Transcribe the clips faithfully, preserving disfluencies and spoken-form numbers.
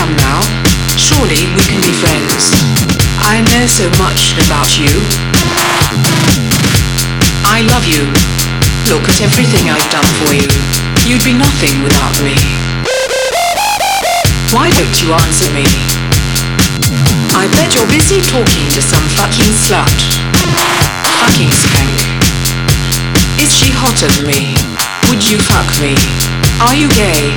Come now, surely we can be friends. I know so much about you. I love you. Look at everything I've done for you. You'd be nothing without me. Why don't you answer me? I bet you're busy talking to some fucking slut. Fucking skank. Is she hotter than me? Would you fuck me? Are you gay?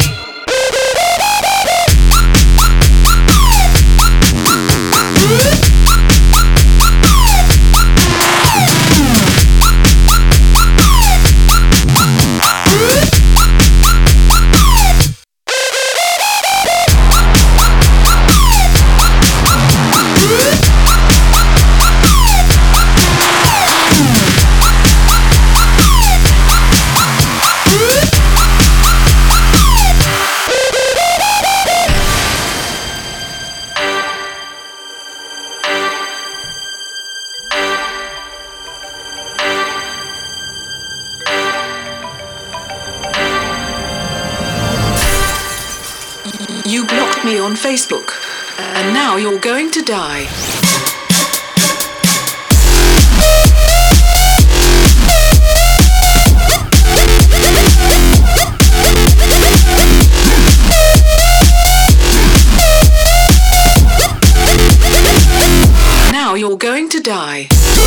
You blocked me on Facebook, and now you're going to die. Now you're going to die.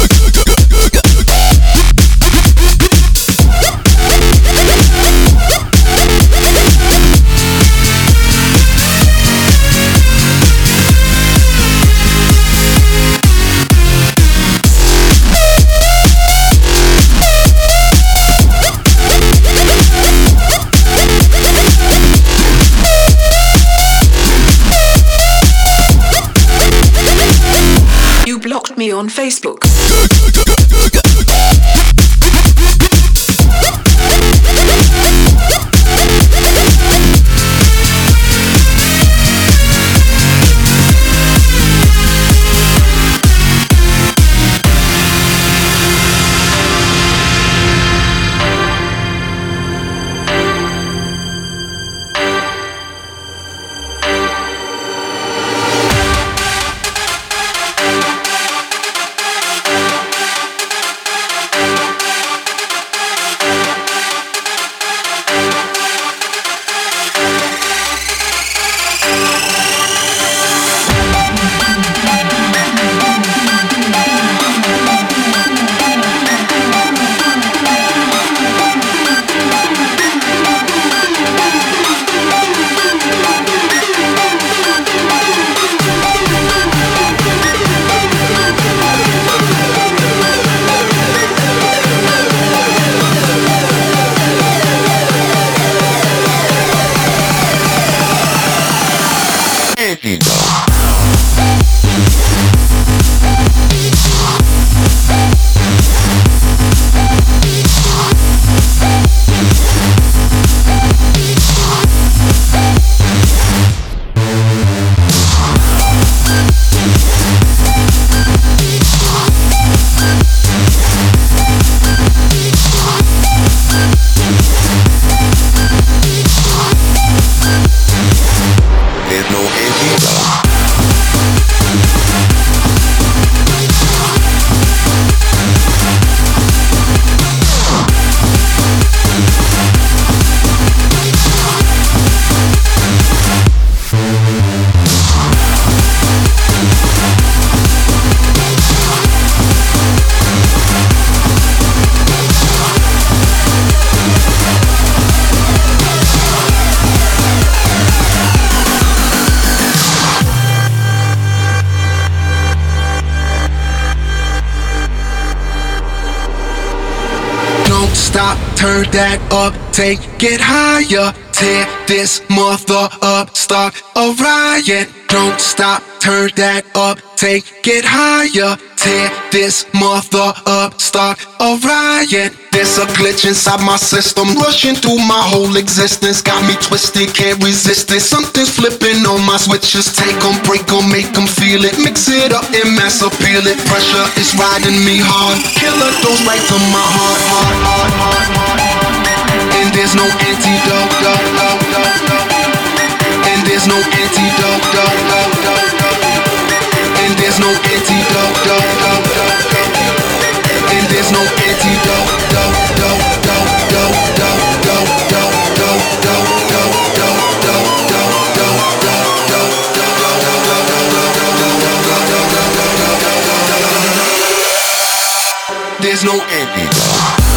Blocked me on Facebook. Stop, turn that up, take it higher. Tear this mother up, start a riot. Don't stop, turn that up, take it higher. Tear this mother up, start a riot. There's a glitch inside my system, rushing through my whole existence. Got me twisted, can't resist it. Something's flipping on my switches. Take 'em, break 'em, make 'em feel it. Mix it up and mass appeal it. Pressure is riding me hard. Killer goes right to my heart, heart, heart, heart, heart. And there's no antidote, do, do, do, do. And there's no antidote, dope, dope, dope, dope. And there's no antidote, dope, dope, dope, dope. And there's no antidote, dope, dope, dope, dope, dope, dope, dope, dope, dope, dope, dope, dope, dope, dope, dope, dope. There's no antidote.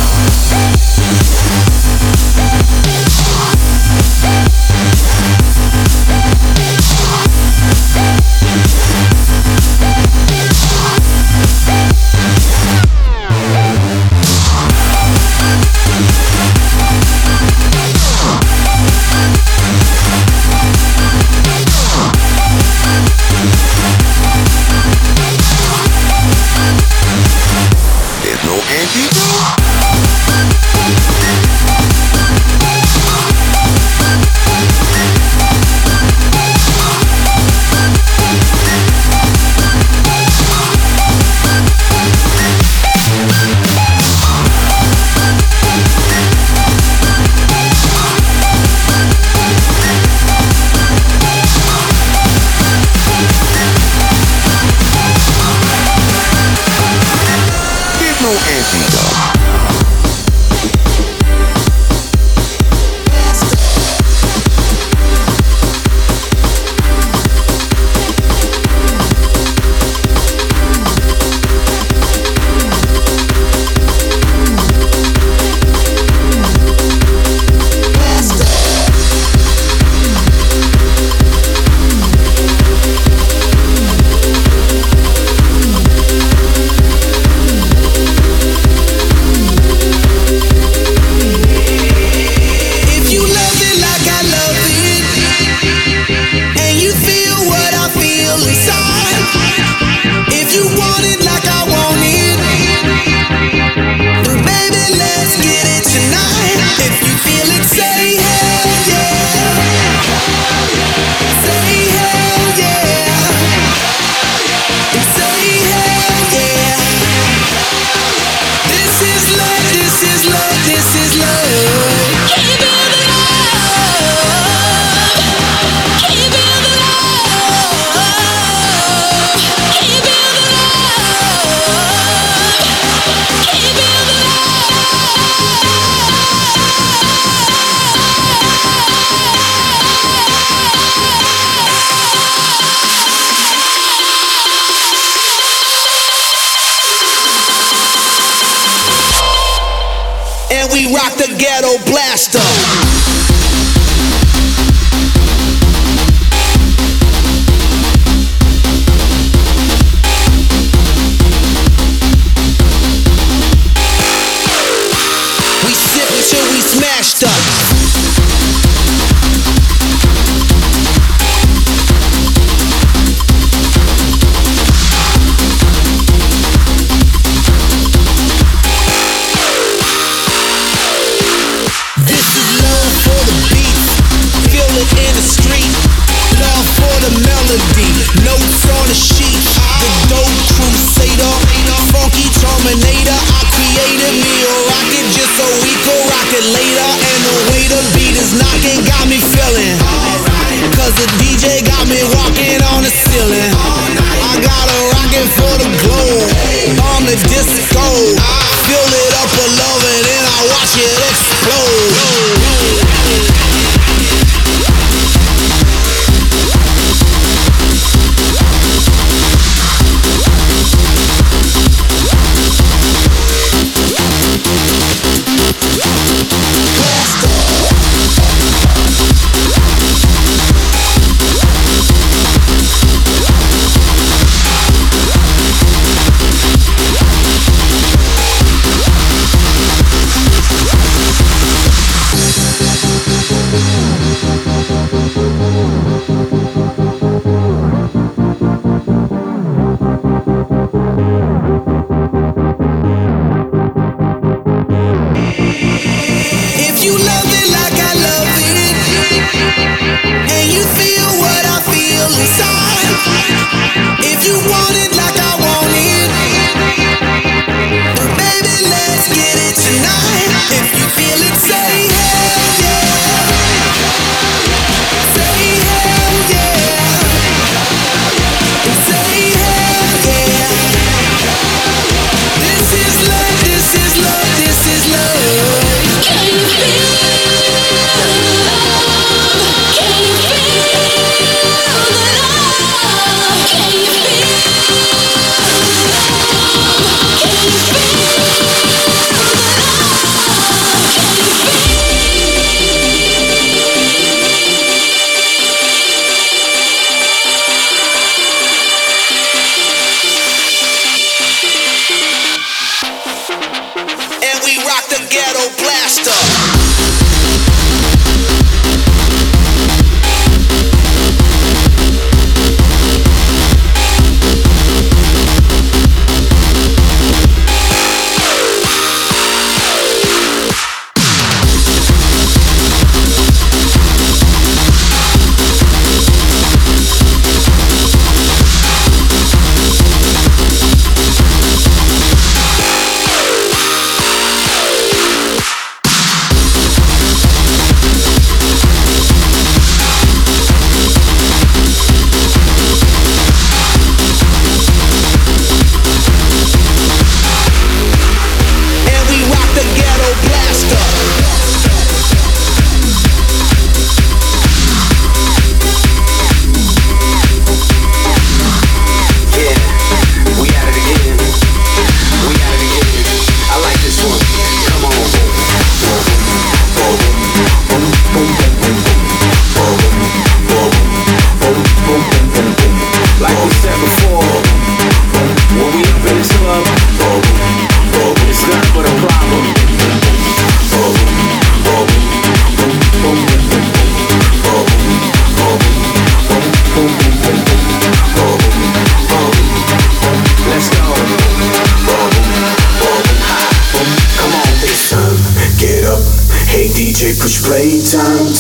We rock the ghetto blaster. We sip until we smashed up. In the street, love for the melody, notes on the sheet. The dope crusader, funky terminator. I created me a rocket just so we could rock it later. And the way the beat is knocking got me feeling. Cause the D J got me walking on the ceiling. I got a rocket for the globe, on the disco. Fill it up with love and then I watch it explode.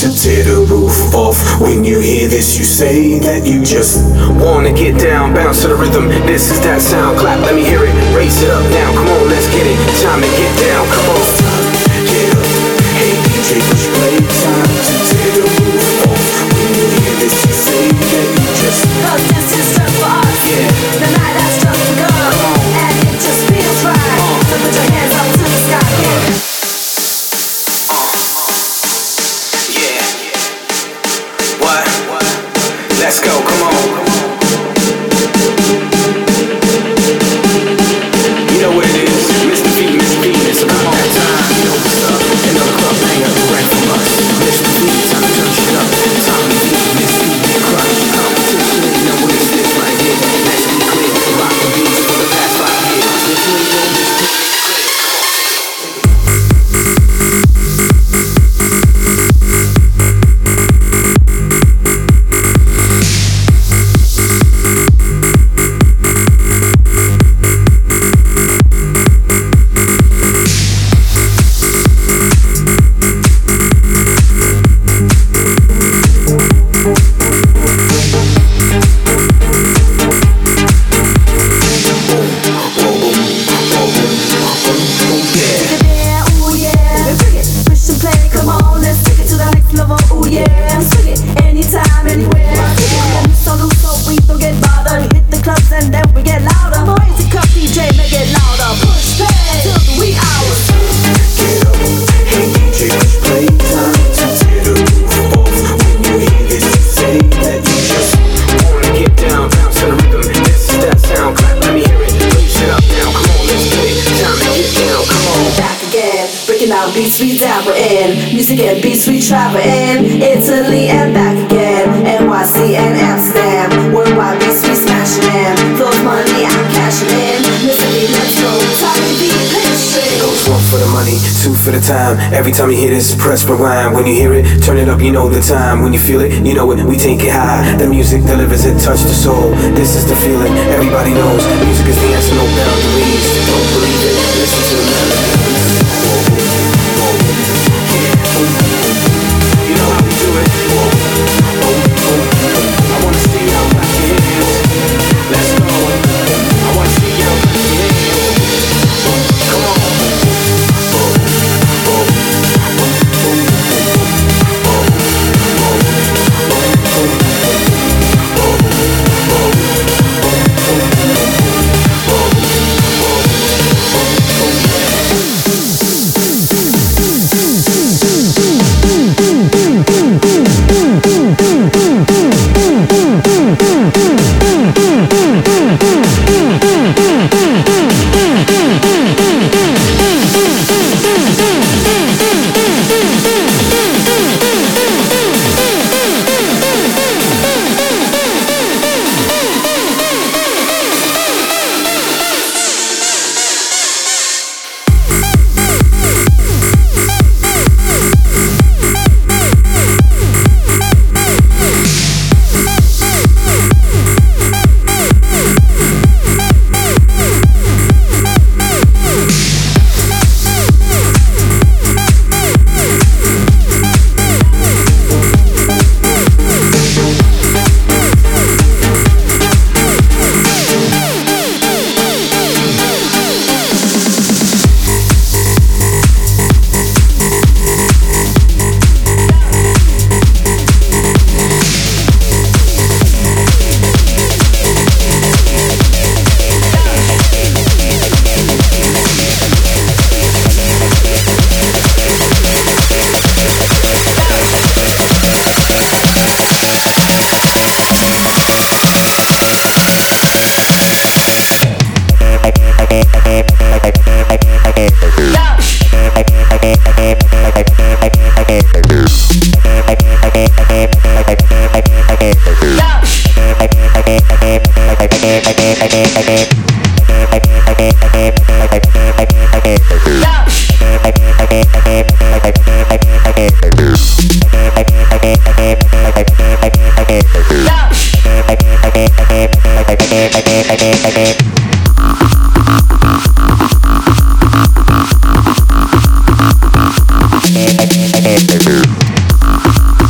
to tear the roof off. When you hear this, you say that you just wanna get down, bounce to the rhythm. This is that sound, clap, let me hear it. Raise it up now, come on, let's get it. Time to get down, come on. Get up, hey D J, push play. Time to tear the roof off. When you hear this, you say that you just, cause this is just for us. Yeah. The night has just begun, and it just feels right. uh. So put your hands up to the sky, yeah. Let's go, come on. You know what it is, Mister V, Mister Venus, so come on. That time, you know what's up. Another club banger right from us. Mister V, time to turn shit up. Time to be Mister V, crush. Competition, you know what it is right here. Let's be clear, rock the beats for the past five years. If you ain't know this, make it clear. Beats we dabble in, music and beats we travel in, Italy and back again, N Y C and Amsterdam, worldwide beats we smashing in, flows money I'm cashing in, Mississippi let's go, Tommy V patient. Goes one for the money, two for the time. Every time you hear this, press rewind. When you hear it, turn it up, you know the time. When you feel it, you know it, we take it high. The music delivers it, touch the soul. This is the feeling, everybody knows. Music is the answer, no boundaries. Don't believe it, listen to the melody. You know how we do it. I wanna see y'all clap your hands. Let's go. I wanna see y'all clap your hands. Come on. Hey,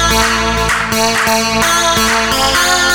Ah, ah, ah.